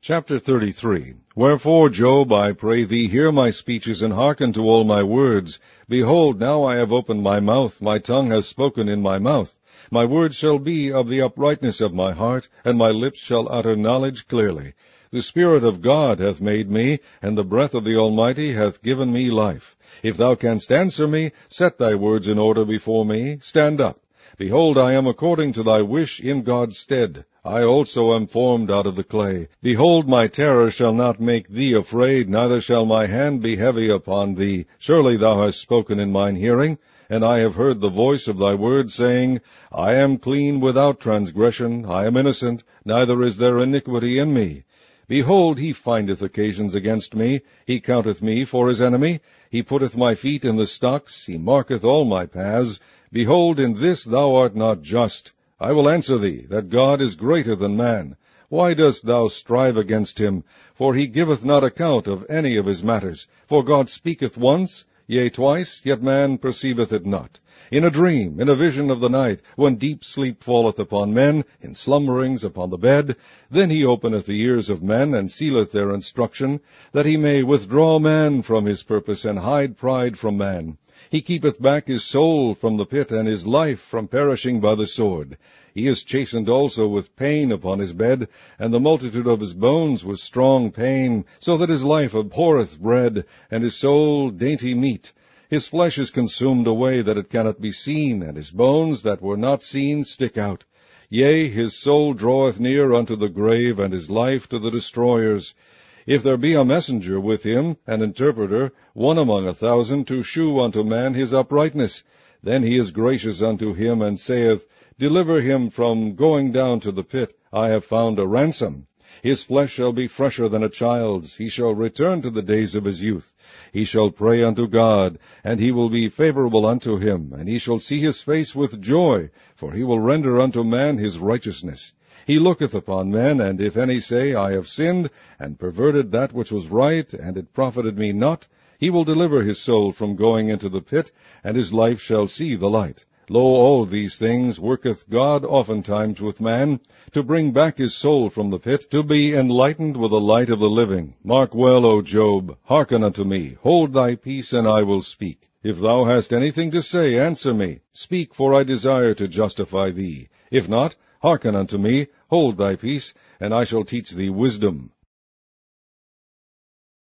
Chapter 33. Wherefore, Job, I pray thee, hear my speeches, and hearken to all my words. Behold, now I have opened my mouth, my tongue has spoken in my mouth. My words shall be of the uprightness of my heart, and my lips shall utter knowledge clearly. The Spirit of God hath made me, and the breath of the Almighty hath given me life. If thou canst answer me, set thy words in order before me. Stand up. Behold, I am according to thy wish in God's stead. I also am formed out of the clay. Behold, my terror shall not make thee afraid, neither shall my hand be heavy upon thee. Surely thou hast spoken in mine hearing, and I have heard the voice of thy word, saying, I am clean without transgression, I am innocent, neither is there iniquity in me. Behold, he findeth occasions against me, he counteth me for his enemy. He putteth my feet in the stocks, he marketh all my paths. Behold, in this thou art not just. I will answer thee, that God is greater than man. Why dost thou strive against him? For he giveth not account of any of his matters. For God speaketh once, yea, twice, yet man perceiveth it not. In a dream, in a vision of the night, when deep sleep falleth upon men, in slumberings upon the bed, then he openeth the ears of men, and sealeth their instruction, that he may withdraw man from his purpose, and hide pride from man. He keepeth back his soul from the pit, and his life from perishing by the sword. He is chastened also with pain upon his bed, and the multitude of his bones with strong pain, so that his life abhorreth bread, and his soul dainty meat. His flesh is consumed away that it cannot be seen, and his bones that were not seen stick out. Yea, his soul draweth near unto the grave, and his life to the destroyers. If there be a messenger with him, an interpreter, one among 1,000, to shew unto man his uprightness, then he is gracious unto him, and saith, Deliver him from going down to the pit. I have found a ransom. His flesh shall be fresher than a child's. He shall return to the days of his youth. He shall pray unto God, and he will be favorable unto him, and he shall see his face with joy, for he will render unto man his righteousness. He looketh upon men, and if any say, I have sinned, and perverted that which was right, and it profited me not, he will deliver his soul from going into the pit, and his life shall see the light. Lo, all these things worketh God oftentimes with man, to bring back his soul from the pit, to be enlightened with the light of the living. Mark well, O Job, hearken unto me, hold thy peace, and I will speak. If thou hast anything to say, answer me. Speak, for I desire to justify thee. If not, hearken unto me, hold thy peace, and I shall teach thee wisdom.